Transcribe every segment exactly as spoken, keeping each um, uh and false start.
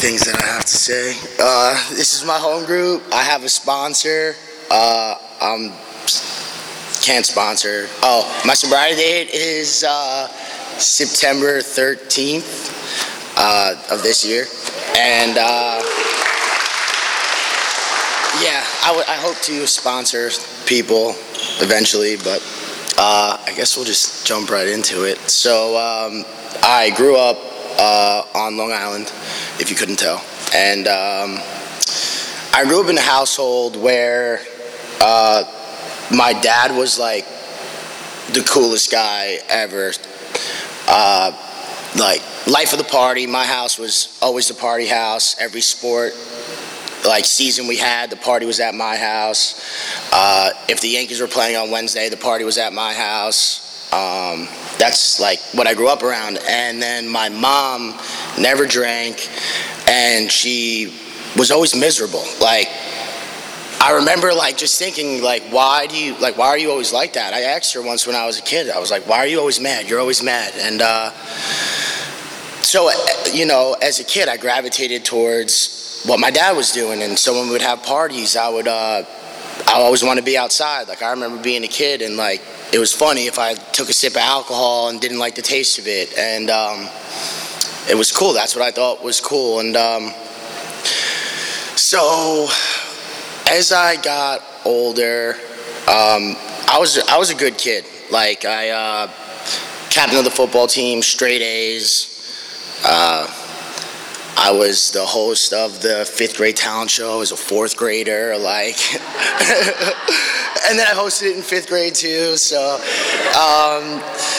things that I have to say. Uh, this is my home group. I have a sponsor. Uh, um, can't sponsor. Oh, my sobriety date is uh, September thirteenth uh, of this year, and uh, yeah, I, w- I hope to sponsor people eventually, but uh, I guess we'll just jump right into it. So um, I grew up uh, on Long Island, if you couldn't tell, and um, I grew up in a household where uh, my dad was like the coolest guy ever. Uh, like life of the party. My house was always the party house. Every sport like season we had, the party was at my house. Uh, if the Yankees were playing on Wednesday, the party was at my house. Um, that's like what I grew up around. And then my mom never drank, and she was always miserable. Like, I remember like just thinking like, why do you like, why are you always like that? I asked her once when I was a kid. I was like, why are you always mad? You're always mad. And uh, so, you know, as a kid, I gravitated towards what my dad was doing, and so when we would have parties, I would, uh, I always want to be outside. Like, I remember being a kid, and like, it was funny if I took a sip of alcohol and didn't like the taste of it, and um, it was cool. That's what I thought was cool, and um, so as I got older, um, I was I was a good kid. Like, I uh, captain of the football team, straight A's. Uh, I was the host of the fifth grade talent show as a fourth grader, like, and then I hosted it in fifth grade too. So, um,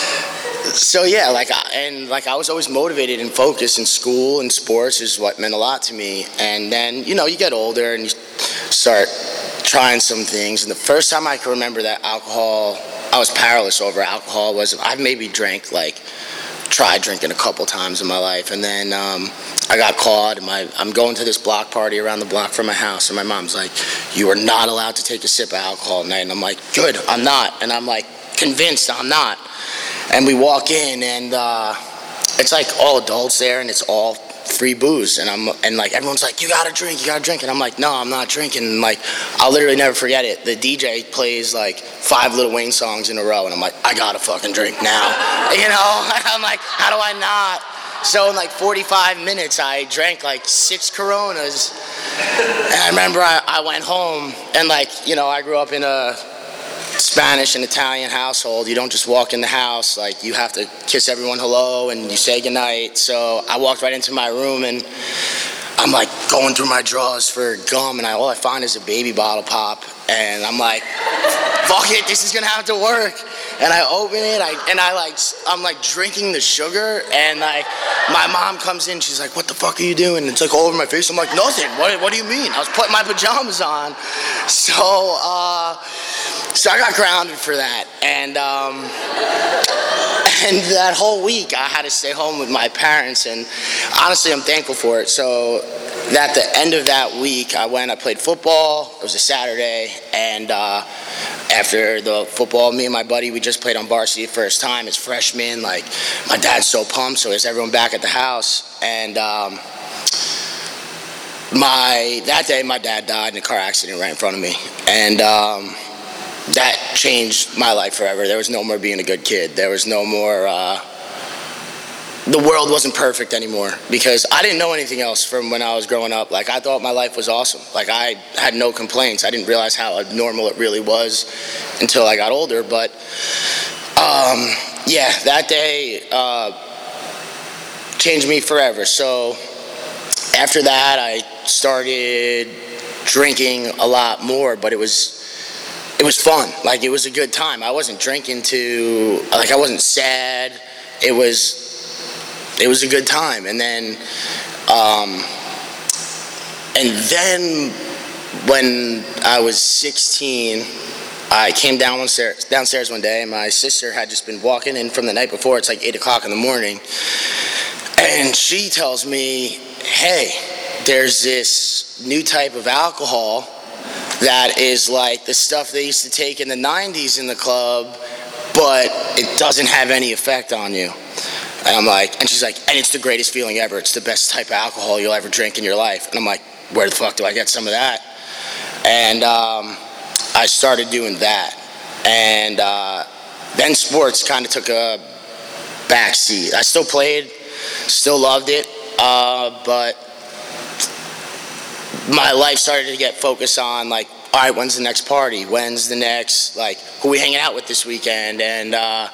so yeah, like, and like I was always motivated and focused in school, and sports is what meant a lot to me. And then, you know, you get older and you start trying some things. And the first time I can remember that alcohol, I was powerless over alcohol, was I maybe drank like. Tried drinking a couple times in my life, and then um, I got caught. And my, I'm going to this block party around the block from my house, and my mom's like, "You are not allowed to take a sip of alcohol at night." And I'm like, "Good, I'm not." And I'm like, convinced I'm not. And we walk in, and uh, it's like all adults there, and it's all free booze. And I'm and like everyone's like, "You gotta drink, you gotta drink." And I'm like, "No, I'm not drinking." And like, I'll literally never forget it. The D J plays like five Lil Wayne songs in a row, and I'm like, I gotta fucking drink now. You know, I'm like, how do I not? So in like forty-five minutes, I drank like six Coronas. And I remember I, I went home, and like, you know, I grew up in a Spanish and Italian household. You don't just walk in the house, like you have to kiss everyone hello and you say goodnight. So I walked right into my room, and I'm like going through my drawers for gum, and I, all I find is a baby bottle pop, and I'm like, fuck it, this is gonna have to work. And I open it, I, and I like, I'm like drinking the sugar, and like, my mom comes in, she's like, "What the fuck are you doing?" And it's like all over my face. I'm like, "Nothing. What, what do you mean?" I was putting my pajamas on. So, uh, so I got grounded for that, and um, and that whole week I had to stay home with my parents, and honestly, I'm thankful for it. So, at the end of that week, I went, I played football. It was a Saturday, and uh, after the football, me and my buddy, we just played on varsity the first time as freshmen. Like, my dad's so pumped, so there's everyone back at the house. And um, my that day, my dad died in a car accident right in front of me. And um, that changed my life forever. There was no more being a good kid. There was no more... Uh, the world wasn't perfect anymore, because I didn't know anything else from when I was growing up. Like, I thought my life was awesome. Like, I had no complaints. I didn't realize how abnormal it really was until I got older. But, um, yeah, that day uh, changed me forever. So after that, I started drinking a lot more, but it was it was fun. Like, it was a good time. I wasn't drinking to, like, I wasn't sad. It was... It was a good time. And then, um, and then when I was sixteen, I came down downstairs, downstairs one day, and my sister had just been walking in from the night before. It's like eight o'clock in the morning. And she tells me, "Hey, there's this new type of alcohol that is like the stuff they used to take in the nineties in the club, but it doesn't have any effect on you." And I'm like, and she's like, and it's the greatest feeling ever. It's the best type of alcohol you'll ever drink in your life. And I'm like, where the fuck do I get some of that? And um, I started doing that. And uh, then sports kind of took a back seat. I still played, still loved it, uh, but my life started to get focused on, like, all right, when's the next party? When's the next, like, who are we hanging out with this weekend? And uh,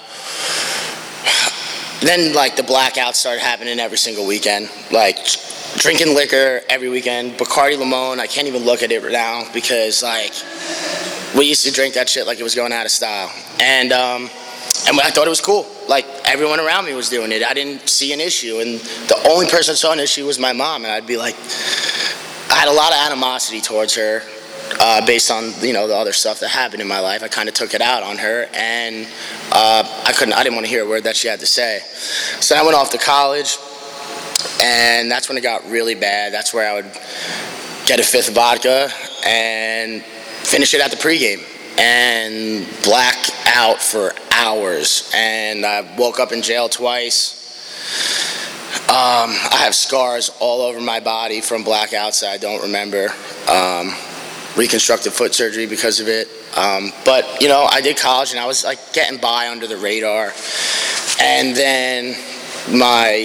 then, like, the blackouts started happening every single weekend. Like, drinking liquor every weekend. Bacardi Limon, I can't even look at it now because, like, we used to drink that shit like it was going out of style. And, um, and I thought it was cool. Like, everyone around me was doing it. I didn't see an issue. And the only person that saw an issue was my mom. And I'd be like, I had a lot of animosity towards her. Uh, based on, you know, the other stuff that happened in my life. I kind of took it out on her, and uh, I couldn't, I didn't want to hear a word that she had to say. So I went off to college, and that's when it got really bad. That's where I would get a fifth of vodka and finish it at the pregame and black out for hours. And I woke up in jail twice. Um, I have scars all over my body from blackouts that I don't remember. Um, reconstructive foot surgery because of it. Um, but, you know, I did college and I was like getting by under the radar. And then my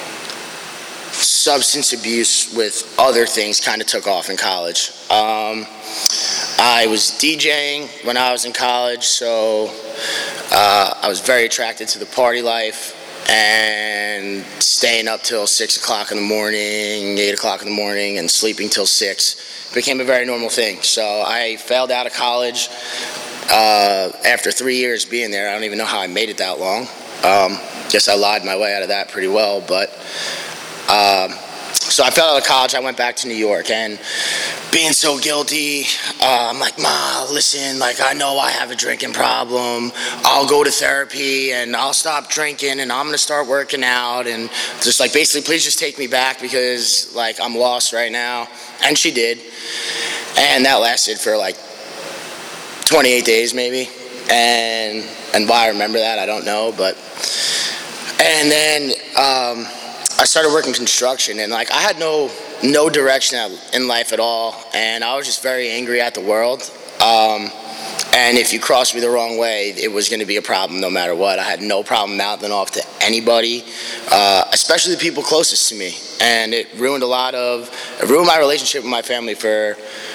substance abuse with other things kind of took off in college. Um, I was DJing when I was in college, so uh, I was very attracted to the party life and staying up till six o'clock in the morning, eight o'clock in the morning, and sleeping till six became a very normal thing. So I failed out of college uh, after three years being there. I don't even know how I made it that long. Um, guess I lied my way out of that pretty well. But um, so I fell out of college. I went back to New York, and being so guilty, uh, I'm like, Ma, listen, like, I know I have a drinking problem. I'll go to therapy, and I'll stop drinking, and I'm going to start working out, and just, like, basically, please just take me back because, like, I'm lost right now. And she did. And that lasted for, like, twenty-eight days, maybe. And and why I remember that, I don't know, but... And then um, I started working construction, and, like, I had no... no direction in life at all, and I was just very angry at the world. Um, and if you crossed me the wrong way, it was going to be a problem no matter what. I had no problem mouthing off to anybody, uh, especially the people closest to me. And it ruined a lot of, it ruined my relationship with my family for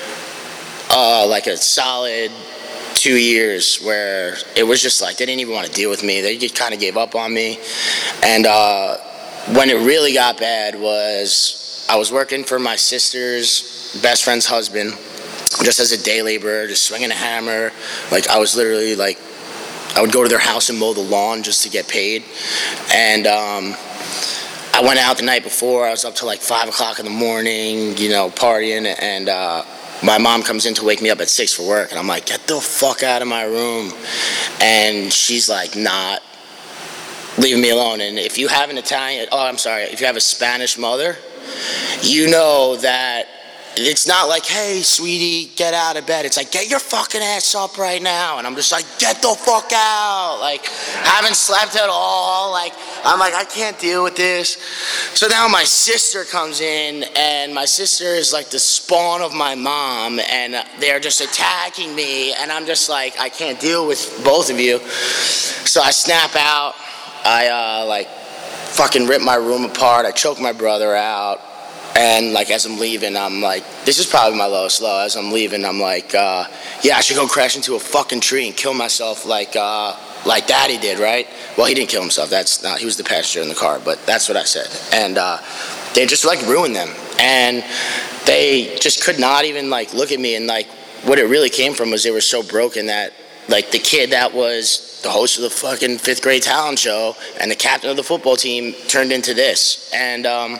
uh, like a solid two years where it was just like they didn't even want to deal with me. They just kind of gave up on me. And uh, when it really got bad was I was working for my sister's best friend's husband, just as a day laborer, just swinging a hammer. Like, I was literally, like, I would go to their house and mow the lawn just to get paid. And um, I went out the night before. I was up till, like, five o'clock in the morning, you know, partying. And uh, my mom comes in to wake me up at six for work. And I'm like, get the fuck out of my room. And she's, like, not leaving me alone. And if you have an Italian, oh, I'm sorry, if you have a Spanish mother, you know that it's not like, hey, sweetie, get out of bed. It's like, get your fucking ass up right now. And I'm just like, get the fuck out. Like, haven't slept at all. Like, I'm like, I can't deal with this. So now my sister comes in, and my sister is like the spawn of my mom, and they're just attacking me. And I'm just like, I can't deal with both of you. So I snap out. I, uh, like, fucking rip my room apart. I choke my brother out. And, like, as I'm leaving, I'm like, this is probably my lowest low. As I'm leaving, I'm like, uh, yeah, I should go crash into a fucking tree and kill myself like uh, like Daddy did, right? Well, he didn't kill himself. That's not, he was the passenger in the car, but that's what I said. And uh, they just, like, ruined them. And they just could not even, like, look at me. And, like, what it really came from was they were so broken that, like, the kid that was the host of the fucking fifth grade talent show and the captain of the football team turned into this. And, um...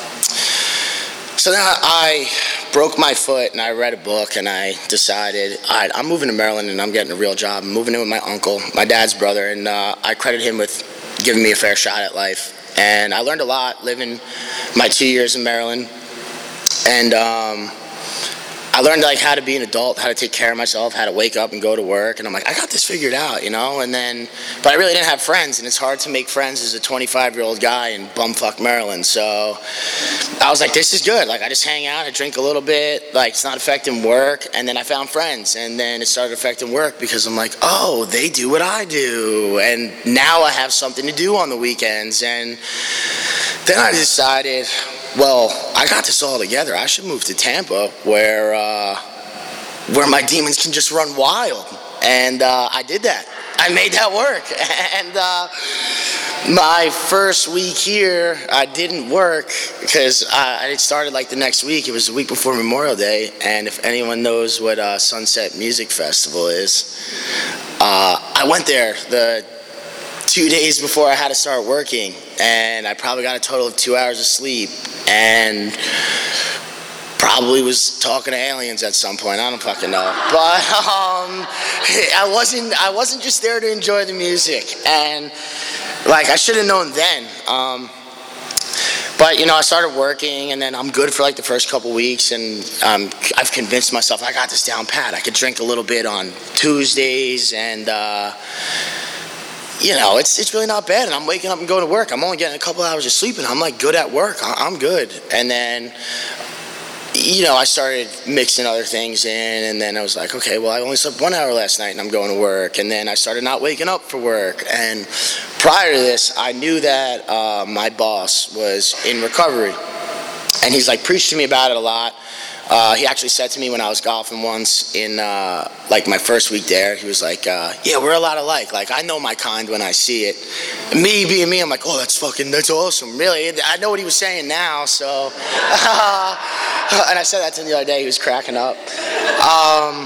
So then I broke my foot, and I read a book, and I decided, all right, I'm moving to Maryland, and I'm getting a real job. I'm moving in with my uncle, my dad's brother, and uh, I credit him with giving me a fair shot at life. And I learned a lot living my two years in Maryland. And um, I learned like how to be an adult, how to take care of myself, how to wake up and go to work, and I'm like, I got this figured out, you know. And then, but I really didn't have friends, and it's hard to make friends as a twenty-five-year-old guy in bumfuck Maryland. So I was like, this is good. Like I just hang out, I drink a little bit, like it's not affecting work. And then I found friends, and then it started affecting work because I'm like, oh, they do what I do, and now I have something to do on the weekends. And then I decided, well, I got this all together. I should move to Tampa, where uh, where my demons can just run wild. And uh, I did that. I made that work. And uh, my first week here, I didn't work because I, I started like the next week. It was the week before Memorial Day. And if anyone knows what uh, Sunset Music Festival is, uh, I went there the two days before I had to start working, and I probably got a total of two hours of sleep, and probably was talking to aliens at some point. I don't fucking know, but um, I wasn't. I wasn't just there to enjoy the music, and like I should have known then. Um, But, you know, I started working, and then I'm good for like the first couple weeks, and um, I've convinced myself I got this down pat. I could drink a little bit on Tuesdays, and uh, you know, it's it's really not bad. And I'm waking up and going to work. I'm only getting a couple hours of sleep, and I'm like good at work. I'm good. And then, you know, I started mixing other things in, and then I was like, okay, well, I only slept one hour last night, and I'm going to work. And then I started not waking up for work. And prior to this, I knew that uh, my boss was in recovery, and he's like preached to me about it a lot. Uh, he actually said to me when I was golfing once in uh, like my first week there, he was like, uh, yeah, we're a lot alike. Like, I know my kind when I see it. Me being me, I'm like, oh, that's fucking, that's awesome. Really, I know what he was saying now, so. And I said that to him the other day, he was cracking up. Um,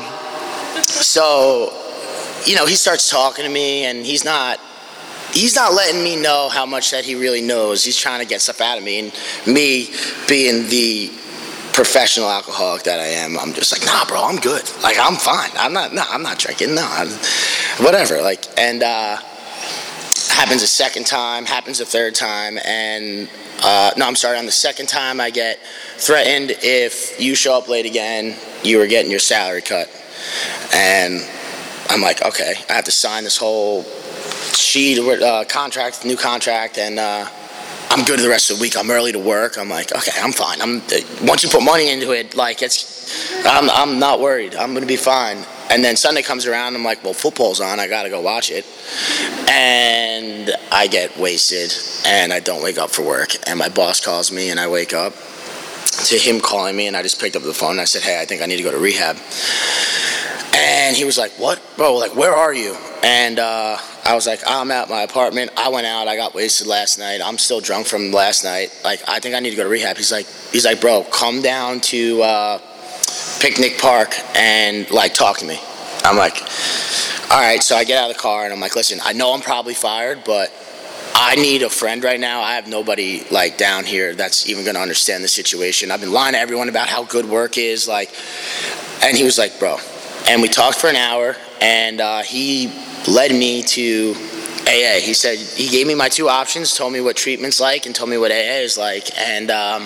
so, you know, he starts talking to me, and he's not, he's not letting me know how much that he really knows. He's trying to get stuff out of me, and me being the professional alcoholic that I am, I'm just like, nah, bro, I'm good. Like, I'm fine. I'm not, no, I'm not drinking. No, I'm, whatever. Like, and uh, happens a second time, happens a third time, and uh, no, I'm sorry. On the second time, I get threatened if you show up late again, you are getting your salary cut, and I'm like, okay, I have to sign this whole sheet, uh, contract, new contract, and. Uh, I'm good the rest of the week. I'm early to work. I'm like, okay, I'm fine. I'm once you put money into it, like it's, I'm I'm not worried. I'm gonna be fine. And then Sunday comes around. I'm like, well, football's on. I gotta go watch it. And I get wasted, and I don't wake up for work. And my boss calls me, and I wake up to him calling me, and I just picked up the phone. And I said, hey, I think I need to go to rehab. And he was like, what, bro? Like, where are you? And uh, I was like, I'm at my apartment. I went out. I got wasted last night. I'm still drunk from last night. Like, I think I need to go to rehab. He's like, he's like, bro, come down to uh, Picnic Park and like talk to me. I'm like, all right. So I get out of the car and I'm like, listen, I know I'm probably fired, but I need a friend right now. I have nobody like down here that's even going to understand the situation. I've been lying to everyone about how good work is. Like, and he was like, bro. And we talked for an hour, and uh, he led me to A A. He said, he gave me my two options, told me what treatment's like, and told me what A A is like. And um,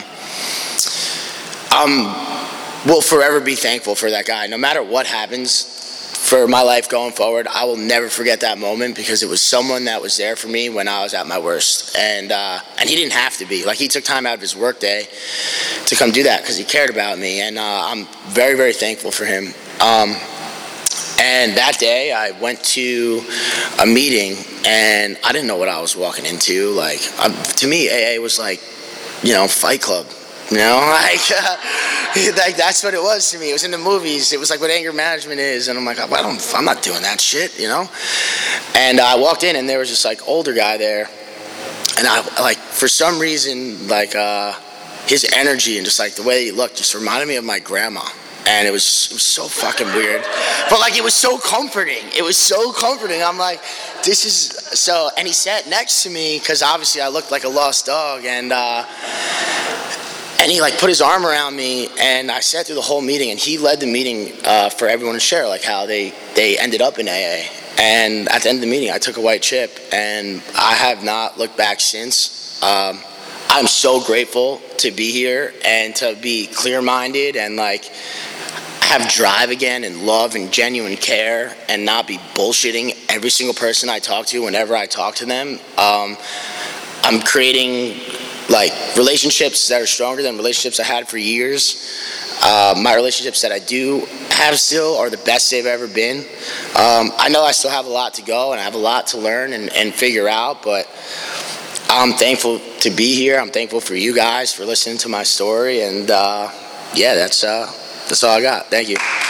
I will forever be thankful for that guy. No matter what happens for my life going forward, I will never forget that moment because it was someone that was there for me when I was at my worst. And uh, and he didn't have to be. Like, he took time out of his work day to come do that because he cared about me. And uh, I'm very, very thankful for him. Um, and that day I went to a meeting and I didn't know what I was walking into. Like, um, to me, A A was like, you know, Fight Club. You know, like, uh, like that's what it was to me. It was in the movies. It was like what anger management is. And I'm like, I don't, I'm not doing that shit, you know? And I walked in and there was this like older guy there. And I like, for some reason, like uh, his energy and just like the way he looked just reminded me of my grandma. And it was, it was so fucking weird. But like, it was so comforting. It was so comforting. I'm like, this is, so, and he sat next to me because obviously I looked like a lost dog. And, uh, and he like put his arm around me and I sat through the whole meeting and he led the meeting uh, for everyone to share like how they, they ended up in A A. And at the end of the meeting, I took a white chip and I have not looked back since. Um, I'm so grateful to be here and to be clear-minded and like, have drive again and love and genuine care and not be bullshitting every single person I talk to whenever I talk to them. Um, I'm creating like relationships that are stronger than relationships I had for years. Uh, my relationships that I do have still are the best they've ever been. Um, I know I still have a lot to go and I have a lot to learn and, and figure out, but I'm thankful to be here. I'm thankful for you guys for listening to my story, and uh, yeah, that's uh, that's all I got. Thank you.